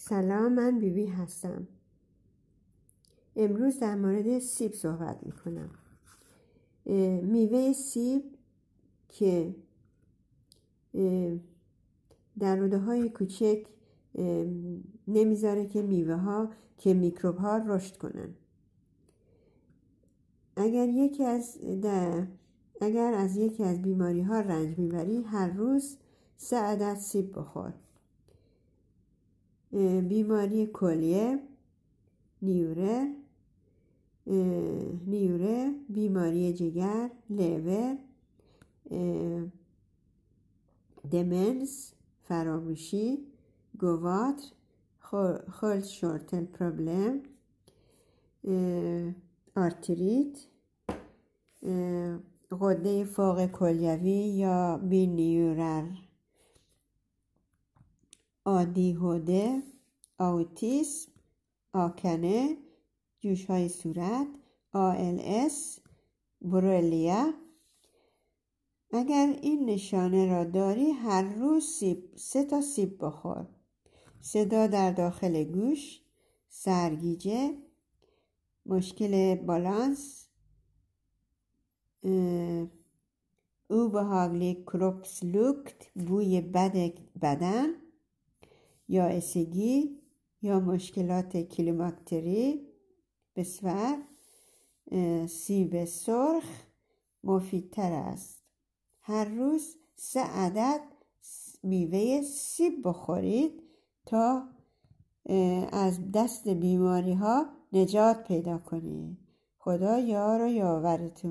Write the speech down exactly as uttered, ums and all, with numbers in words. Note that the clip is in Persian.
سلام، من بیبی هستم. امروز در مورد سیب صحبت میکنم. میوه سیب که در روده های کوچک نمیذاره که میوه ها که میکروب ها رشد کنن. اگر یکی از اگر از یکی از بیماری ها رنج میبری، هر روز سه عدد سیب بخور. بیماری کلیه، نیوره نیوره بیماری جگر، لیور، دمنس، فراموشی، گواتر، خولد شورتل پروبلم، آرتریت، غده فوق کلیوی یا بینیورر، آدیهوده، اوتیسم، آکنه، جوش های صورت، آ ال اس، برولیه. اگر این نشانه را داری، هر روز سیب، سه تا سیب بخور. صدا در داخل گوش، سرگیجه، مشکل بالانس، اوبهاگلی کروپسلوکت، بوی بد بدن یا اسگی یا مشکلات کلیماکتری، بسور. سیب سرخ مفیدتر است. هر روز سه عدد میوه سیب بخورید تا از دست بیماری ها نجات پیدا کنید. خدا یار و یاورتون.